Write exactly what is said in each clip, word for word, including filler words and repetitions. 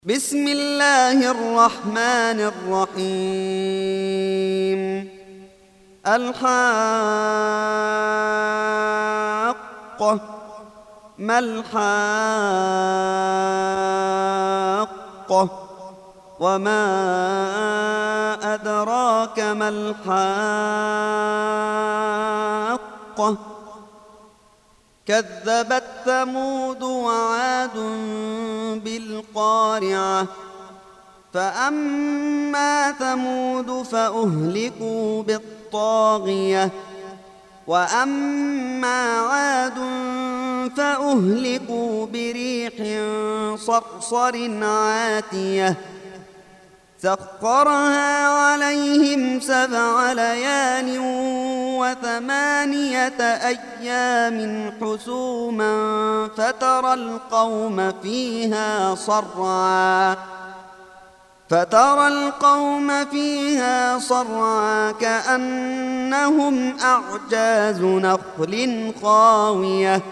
بسم الله الرحمن الرحيم. الحاقة ما الحاقة وما أدراك ما الحاقة كذبت ثمود وعاد بالقارعة فأما ثمود فأهلكوا بالطاغية وأما عاد فأهلكوا بريح صرصر عاتية سخرها عليهم سبع ليال وثمانية أيام حسوما فترى القوم فيها صرعا فترى القوم فيها صرعا كأنهم أعجاز نخل خاوية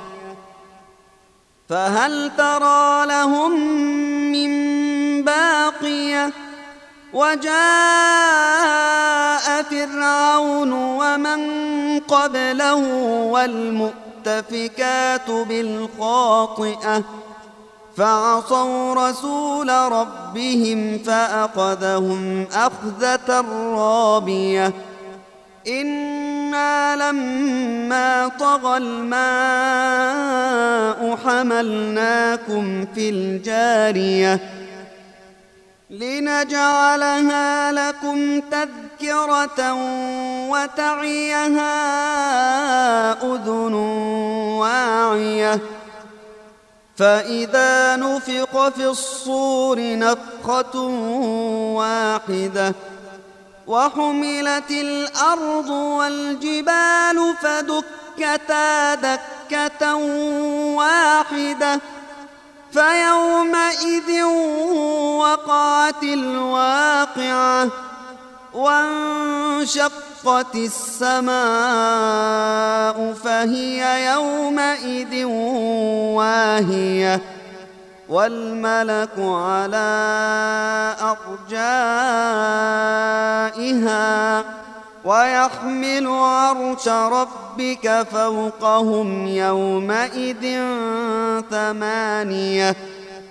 فهل ترى لهم من باقية وجاء فرعون ومن قبله والمؤتفكات بالخاطئة فعصوا رسول ربهم فأخذهم أخذة رابية إنا لما طغى الماء حملناكم في الجارية لنجعلها لكم تذكرة وتعيها أذن واعية فإذا نفخ في الصور نفخة واحدة وحملت الأرض والجبال فدكتا دكة واحدة فيومئذ وقعت الواقعة وانشقت السماء فهي يومئذ واهية والملك على أرجائها ويحمل عرش ربك فوقهم يومئذ ثمانية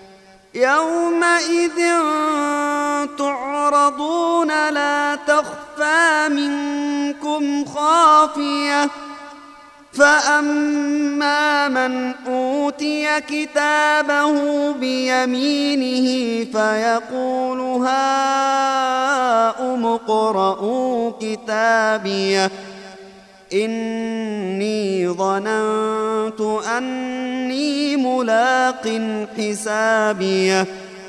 يومئذ تعرضون لا تخفى منكم خافية فأما من أوتي كتابه بيمينه فيقول هاؤم اقرءوا كتابيه إني ظننت أني ملاق حسابيه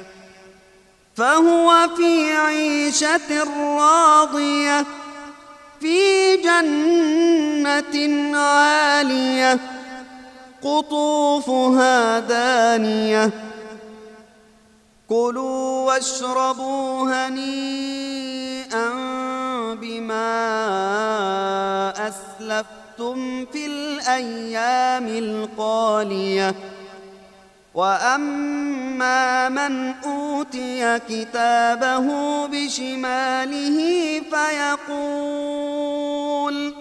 فهو في عيشة راضية في جنة عالية قطوفها دانية كلوا واشربوا هنيئا بما أسلفتم في الأيام الخالية وأما من أوتي كتابه بشماله فيقول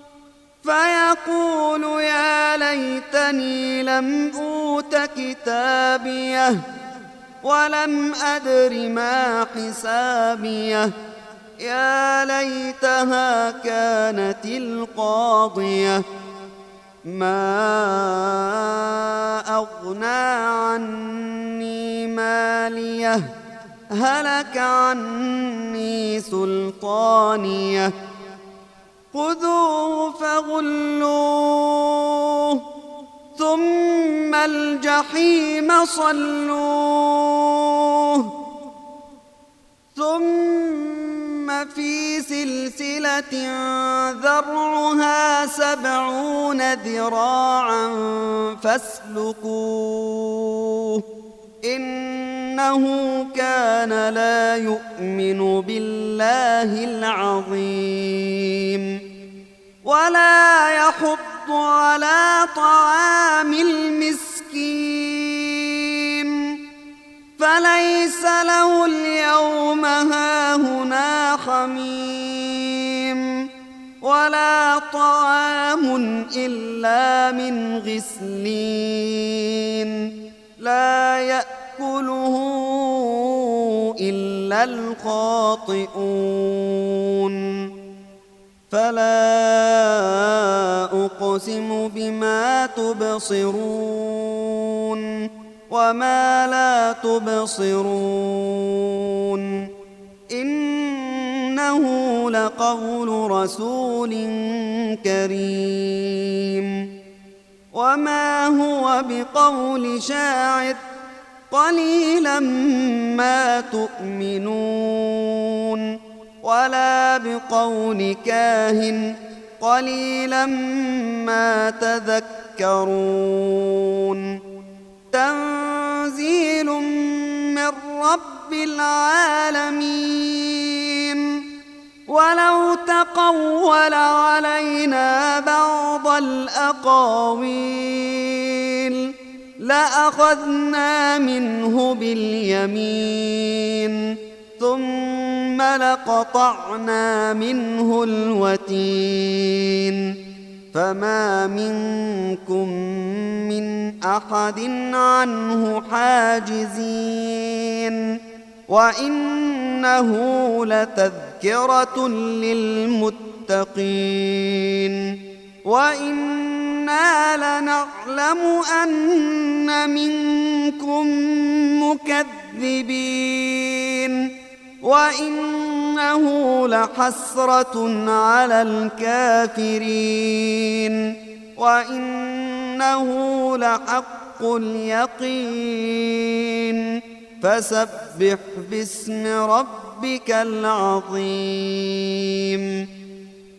فيقول يا ليتني لم أوت كتابيه ولم أدر ما حسابيه يا ليتها كانت القاضية ما أغنى عني ماليه هلك عني سلطانيه خذوه فغلوه ثم الجحيم صلوه ثم في سلسلة ذرعها سبعون ذراعا فاسلكوه إنه كان لا يؤمن بالله العظيم ولا يحض على طعام المسكين فليس له اليوم هاهنا حميم ولا طعام إلا من غسلين لا يأكله إلا الخاطئون فلا أقسم بما تبصرون وما لا تبصرون إنه لقول رسول كريم وما هو بقول شاعر قليلا ما تؤمنون ولا بقول كاهن قليلا ما تذكرون تنزيل من رب العالمين ولو تقول علينا بعض الأقاويل لأخذنا منه باليمين ثم لقطعنا منه الوتين فما منكم من أحد عنه حاجزين وإنه لتذكرة للمتقين وإنا لنعلم أن منكم مكذبين وإنه لحسرة على الكافرين وإنه لحق اليقين فسبح باسم ربك العظيم.